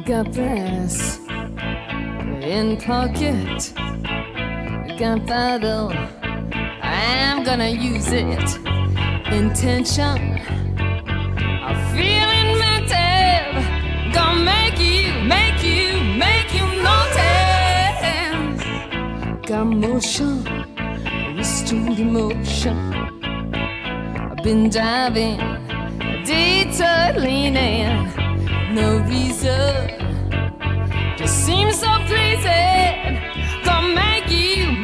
Got brass in pocket, gunpowder, I'm gonna use it. Intention of feeling mental, gonna make you notice. Got motion, restored emotion. I've been diving, detour leaning, no reason, just seems so pleasing. Gonna make you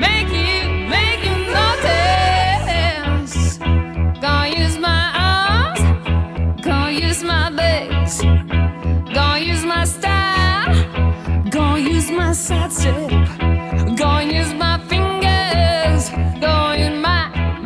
notice. Gonna use my arms, gonna use my legs, gonna use my style, gonna use my side step, gonna use my fingers, gonna use my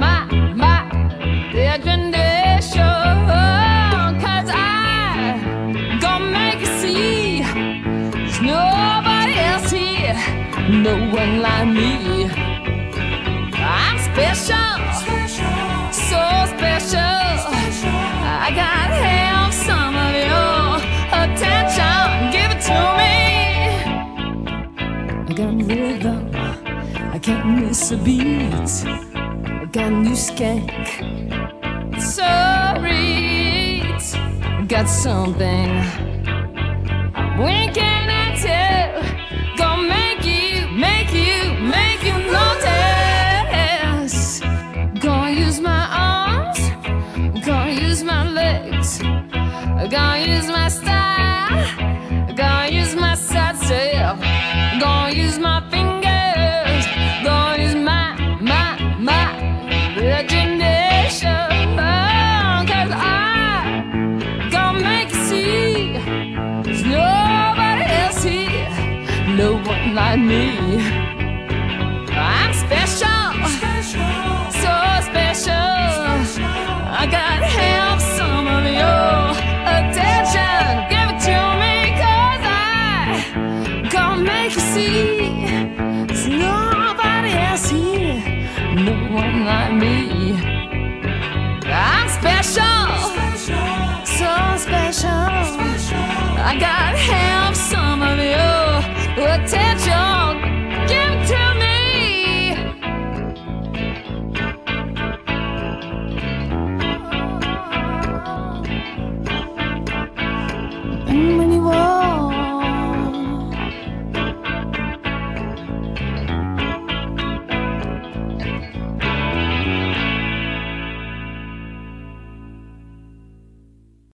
imagination. 'Cause I gonna make you see there's nobody else here, no one like me. I'm special, so special. I gotta have some of your attention. Give it to me. I got rhythm, I can't miss a beat. I got new skank, so read. I got something I'm winking at you. Gonna make you notice. Gonna use my arms, gonna use my legs, gonna use my style, gonna use my side step, gonna use my fingers, gonna use my imagination. 'Cause I gonna make you see there's nobody else here, no one like me. I'm special, so special. I gotta have some of your attention. Give it to me, 'cause I gonna make you see there's nobody else here, no one like me. I'm special.